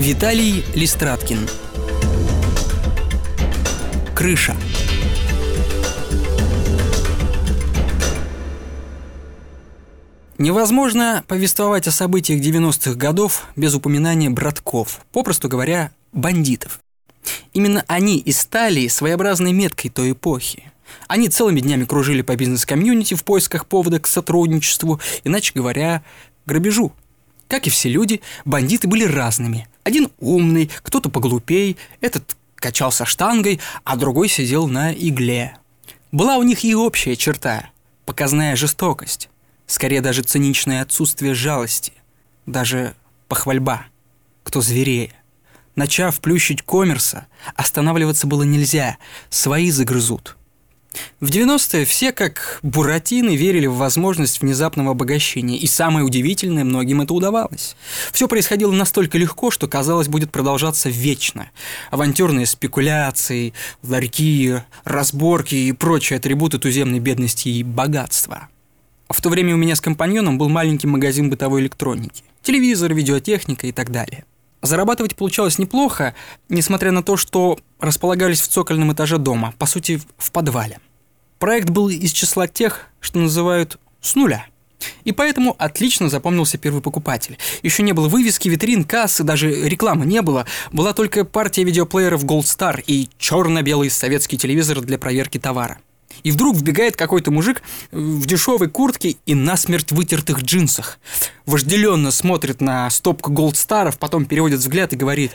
Виталий Листраткин. Крыша. Невозможно повествовать о событиях 90-х годов без упоминания братков, попросту говоря, бандитов. Именно они и стали своеобразной меткой той эпохи. Они целыми днями кружили по бизнес-комьюнити в поисках повода к сотрудничеству, иначе говоря, грабежу. Как и все люди, бандиты были разными. Один умный, кто-то поглупей, этот качался штангой, а другой сидел на игле. Была у них и общая черта – показная жестокость. Скорее даже циничное отсутствие жалости, даже похвальба, кто зверее. Начав плющить коммерса, останавливаться было нельзя, свои загрызут. В 90-е все, как буратины, верили в возможность внезапного обогащения, и самое удивительное, многим это удавалось. Все происходило настолько легко, что, казалось, будет продолжаться вечно. Авантюрные спекуляции, ларьки, разборки и прочие атрибуты туземной бедности и богатства. В то время у меня с компаньоном был маленький магазин бытовой электроники. Телевизор, видеотехника и так далее. Зарабатывать получалось неплохо, несмотря на то, что располагались в цокольном этаже дома, по сути, в подвале. Проект был из числа тех, что называют «с нуля». И поэтому отлично запомнился первый покупатель. Еще не было вывески, витрин, кассы, даже рекламы не было. Была только партия видеоплееров Gold Star и черно-белый советский телевизор для проверки товара. И вдруг вбегает какой-то мужик в дешевой куртке и насмерть вытертых джинсах. Вожделенно смотрит на стопку голдстаров, потом переводит взгляд и говорит: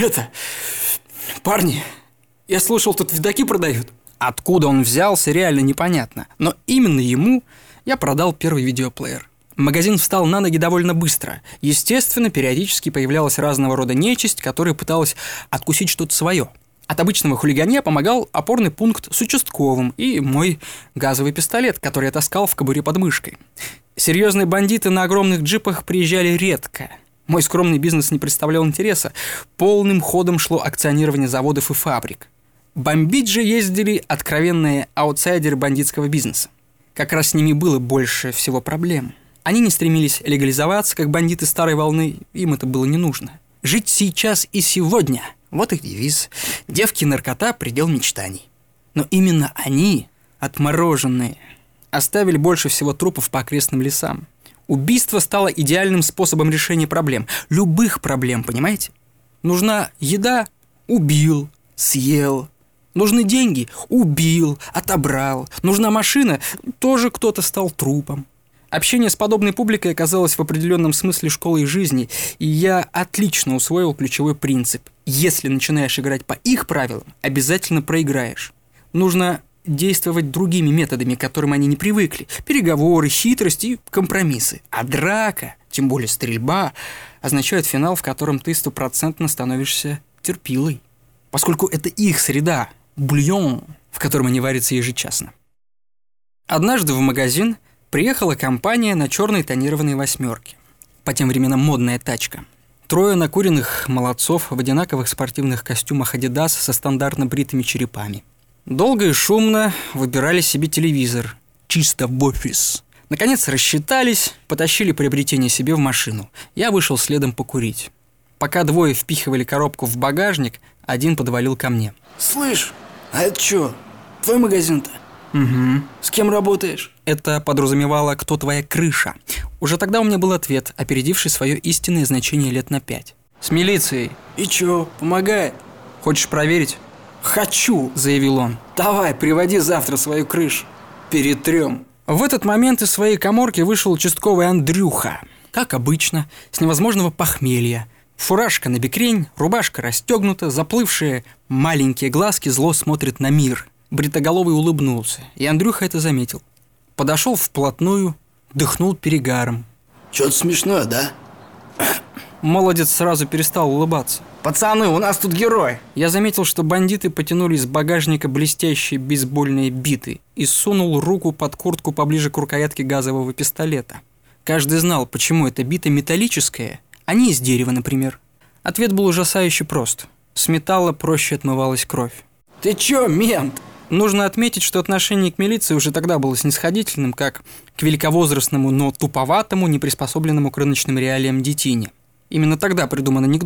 парни, я слышал, тут видаки продают». Откуда он взялся, реально непонятно. Но именно ему я продал первый видеоплеер. Магазин встал на ноги довольно быстро. Естественно, периодически появлялась разного рода нечисть, которая пыталась откусить что-то свое. От обычного хулиганья помогал опорный пункт с участковым и мой газовый пистолет, который я таскал в кобуре под мышкой. Серьезные бандиты на огромных джипах приезжали редко. Мой скромный бизнес не представлял интереса. Полным ходом шло акционирование заводов и фабрик. Бомбить же ездили откровенные аутсайдеры бандитского бизнеса. Как раз с ними было больше всего проблем. Они не стремились легализоваться, как бандиты старой волны, им это было не нужно. Жить сейчас и сегодня – вот их девиз. Девки и наркота – предел мечтаний. Но именно они, отмороженные, оставили больше всего трупов по окрестным лесам. Убийство стало идеальным способом решения проблем. Любых проблем, понимаете? Нужна еда – убил, съел. Нужны деньги – убил, отобрал. Нужна машина – тоже кто-то стал трупом. Общение с подобной публикой оказалось в определенном смысле школой жизни, и я отлично усвоил ключевой принцип. Если начинаешь играть по их правилам, обязательно проиграешь. Нужно действовать другими методами, к которым они не привыкли. Переговоры, хитрость и компромиссы. А драка, тем более стрельба, означает финал, в котором ты 100% становишься терпилой. Поскольку это их среда, бульон, в котором они варятся ежечасно. Однажды в магазин приехала компания на черной тонированной восьмерке. По тем временам модная тачка. Трое накуренных молодцов в одинаковых спортивных костюмах Adidas со стандартно бритыми черепами. Долго и шумно выбирали себе телевизор. Чисто в офис. Наконец рассчитались, потащили приобретение себе в машину. Я вышел следом покурить. Пока двое впихивали коробку в багажник, один подвалил ко мне. «Слышь, а это что, твой магазин-то?» «Угу. С кем работаешь?» Это подразумевало, кто твоя крыша. Уже тогда у меня был ответ, опередивший свое истинное значение лет на 5. «С милицией». «И чё, помогает?» «Хочешь проверить?» «Хочу», – заявил он. «Давай, приводи завтра свою крышу. Перетрём». В этот момент из своей каморки вышел участковый Андрюха. Как обычно, с невозможного похмелья. Фуражка набекрень, рубашка расстегнута, заплывшие маленькие глазки зло смотрят на мир. Бритоголовый улыбнулся, и Андрюха это заметил. Подошел вплотную, дыхнул перегаром. «Чё-то смешное, да?» Молодец сразу перестал улыбаться. «Пацаны, у нас тут герой!» Я заметил, что бандиты потянули из багажника блестящие бейсбольные биты и сунул руку под куртку поближе к рукоятке газового пистолета. Каждый знал, почему эта бита металлическая, а не из дерева, например. Ответ был ужасающе прост. С металла проще отмывалась кровь. «Ты чё, мент?» Нужно отметить, что отношение к милиции уже тогда было снисходительным, как к великовозрастному, но туповатому, неприспособленному к рыночным реалиям детине. Именно тогда придуман анекдот.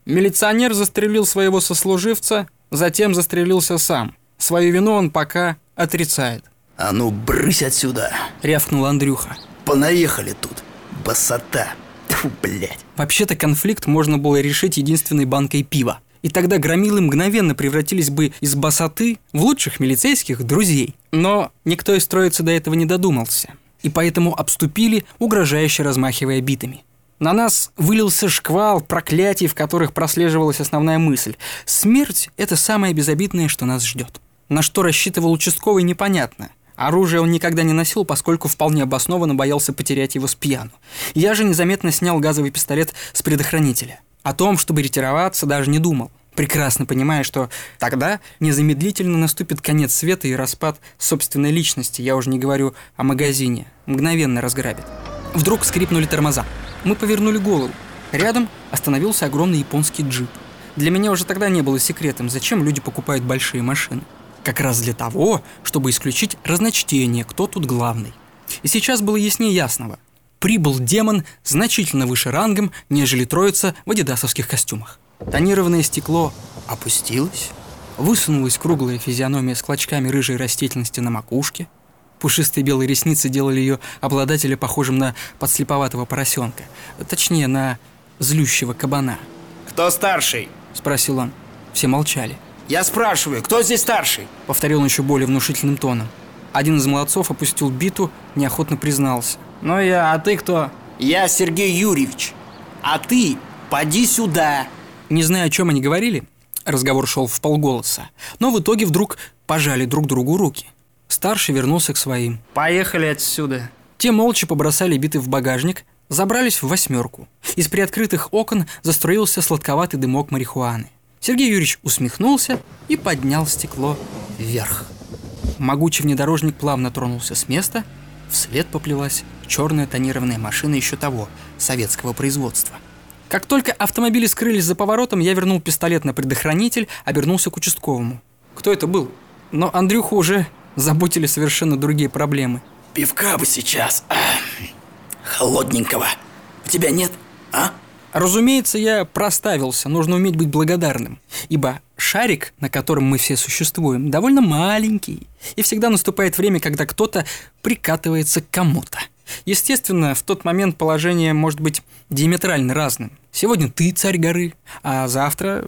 Милиционер застрелил своего сослуживца, затем застрелился сам. Свою вину он пока отрицает. А ну, брысь отсюда, рявкнул Андрюха. Понаехали тут, басота. Тьфу, блядь. Вообще-то конфликт можно было решить единственной банкой пива. И тогда громилы мгновенно превратились бы из басоты в лучших милицейских друзей. Но никто из троицы до этого не додумался. И поэтому обступили, угрожающе размахивая битами. На нас вылился шквал проклятий, в которых прослеживалась основная мысль. Смерть – это самое безобидное, что нас ждет. На что рассчитывал участковый, непонятно. Оружие он никогда не носил, поскольку вполне обоснованно боялся потерять его с пьяну. Я же незаметно снял газовый пистолет с предохранителя. О том, чтобы ретироваться, даже не думал. Прекрасно понимая, что тогда незамедлительно наступит конец света и распад собственной личности. Я уже не говорю о магазине. Мгновенно разграбит. Вдруг скрипнули тормоза. Мы повернули голову. Рядом остановился огромный японский джип. Для меня уже тогда не было секретом, зачем люди покупают большие машины. Как раз для того, чтобы исключить разночтение, кто тут главный. И сейчас было яснее ясного. Прибыл демон значительно выше рангом, нежели троица в адидасовских костюмах. Тонированное стекло опустилось, высунулась круглая физиономия с клочками рыжей растительности на макушке. Пушистые белые ресницы делали ее обладателя похожим на подслеповатого поросенка. Точнее, на злющего кабана. «Кто старший?» – спросил он. Все молчали. «Я спрашиваю, кто здесь старший?» – повторил он еще более внушительным тоном. Один из молодцов опустил биту, неохотно признался. «Ну я, а ты кто?» «Я Сергей Юрьевич. А ты поди сюда!» Не знаю, о чем они говорили, разговор шел вполголоса, но в итоге вдруг пожали друг другу руки. Старший вернулся к своим. «Поехали отсюда!» Те молча побросали биты в багажник, забрались в восьмерку. Из приоткрытых окон заструился сладковатый дымок марихуаны. Сергей Юрьевич усмехнулся и поднял стекло вверх. Могучий внедорожник плавно тронулся с места, вслед поплелась черная тонированная машина еще того, советского производства. Как только автомобили скрылись за поворотом, я вернул пистолет на предохранитель, обернулся к участковому. Кто это был? Но Андрюху уже заботили совершенно другие проблемы. «Пивка бы сейчас, холодненького. У тебя нет, а?» Разумеется, я проставился, нужно уметь быть благодарным, ибо шарик, на котором мы все существуем, довольно маленький, и всегда наступает время, когда кто-то прикатывается к кому-то. Естественно, в тот момент положение может быть диаметрально разным. Сегодня ты царь горы, а завтра...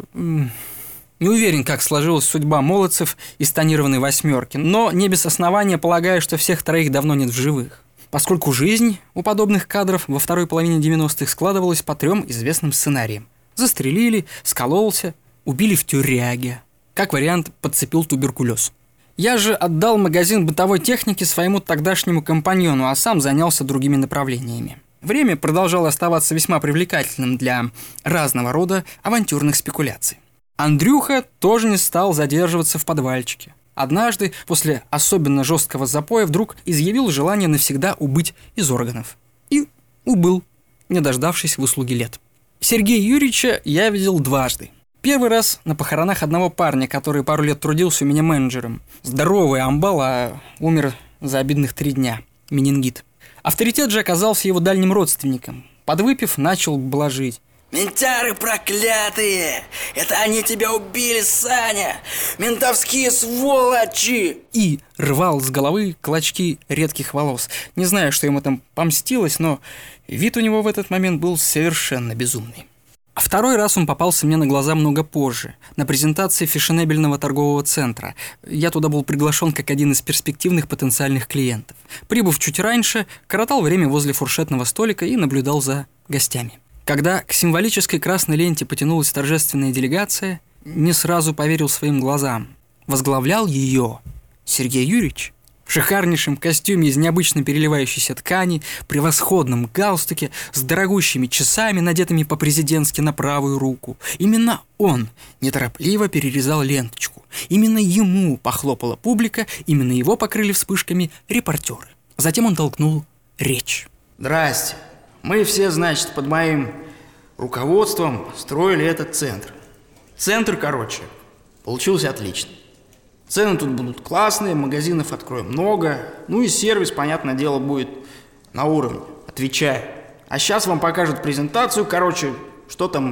Не уверен, как сложилась судьба молодцев из тонированной восьмерки, но не без основания полагаю, что всех троих давно нет в живых. Поскольку жизнь у подобных кадров во второй половине 90-х складывалась по 3 известным сценариям. Застрелили, скололся, убили в тюряге. Как вариант, подцепил туберкулез. Я же отдал магазин бытовой техники своему тогдашнему компаньону, а сам занялся другими направлениями. Время продолжало оставаться весьма привлекательным для разного рода авантюрных спекуляций. Андрюха тоже не стал задерживаться в подвальчике. Однажды, после особенно жесткого запоя, вдруг изъявил желание навсегда убыть из органов. И убыл, не дождавшись выслуги лет. Сергея Юрьевича я видел дважды. Первый раз на похоронах одного парня, который пару лет трудился у меня менеджером. Здоровый амбал, а умер за обидных 3 дня. Менингит. Авторитет же оказался его дальним родственником. Подвыпив, начал блажить. «Ментяры проклятые! Это они тебя убили, Саня! Ментовские сволочи!» И рвал с головы клочки редких волос. Не знаю, что ему там помстилось, но вид у него в этот момент был совершенно безумный. А второй раз он попался мне на глаза много позже, на презентации фешенебельного торгового центра. Я туда был приглашен как один из перспективных потенциальных клиентов. Прибыв чуть раньше, коротал время возле фуршетного столика и наблюдал за гостями. Когда к символической красной ленте потянулась торжественная делегация, не сразу поверил своим глазам. Возглавлял ее Сергей Юрьевич. В шикарнейшем костюме из необычно переливающейся ткани, превосходном галстуке, с дорогущими часами, надетыми по-президентски на правую руку. Именно он неторопливо перерезал ленточку. Именно ему похлопала публика, именно его покрыли вспышками репортеры. Затем он толкнул речь. «Здрасте. Мы все, значит, под моим руководством строили этот центр. Центр, короче, получился отлично. Цены тут будут классные, магазинов откроем много. Ну и сервис, понятное дело, будет на уровне, отвечаю. А сейчас вам покажут презентацию, короче, что там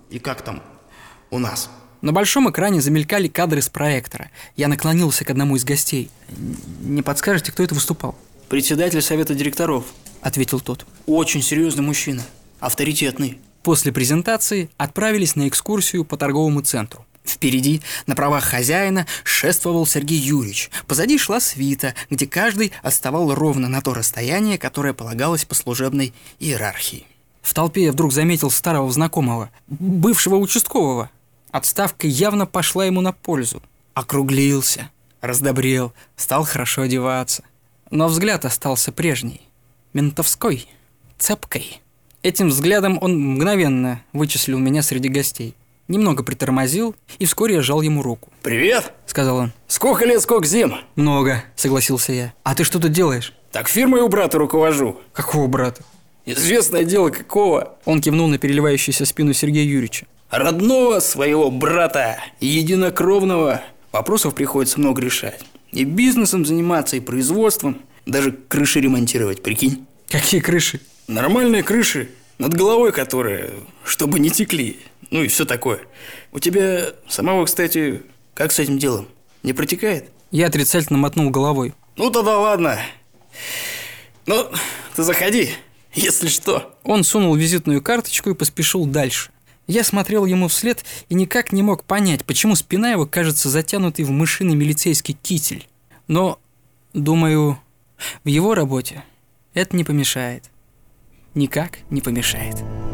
И как там у нас? На большом экране замелькали кадры с проектора. Я наклонился к одному из гостей. «Не подскажете, кто это выступал?» Председатель совета директоров. – ответил тот. Очень серьезный мужчина. Авторитетный. После презентации отправились на экскурсию по торговому центру. Впереди, на правах хозяина, шествовал Сергей Юрьевич. Позади шла свита, где каждый отставал ровно на то расстояние, которое полагалось по служебной иерархии. В толпе я вдруг заметил старого знакомого, бывшего участкового. Отставка явно пошла ему на пользу. Округлился, раздобрел, стал хорошо одеваться. Но взгляд остался прежний, ментовской, цепкой. Этим взглядом он мгновенно вычислил меня среди гостей. Немного притормозил, и вскоре я жал ему руку. «Привет!» – сказал он. «Сколько лет, сколько зим?» «Много», – согласился я. «А ты что тут делаешь?» «Так фирмой у брата руковожу». «Какого брата?» «Известное дело какого?» Он кивнул на переливающуюся спину Сергея Юрьевича. «Родного своего брата, единокровного. Вопросов приходится много решать. И бизнесом заниматься, и производством. Даже крыши ремонтировать, прикинь». «Какие крыши?» «Нормальные крыши, над головой которые, чтобы не текли. Ну и все такое. У тебя самого, кстати, как с этим делом? Не протекает?» Я отрицательно мотнул головой. «Ну тогда ладно. Ну, ты заходи, если что». Он сунул визитную карточку и поспешил дальше. Я смотрел ему вслед и никак не мог понять, почему спина его кажется затянутой в мышиный милицейский китель. Но, думаю, в его работе это не помешает. Никак не помешает.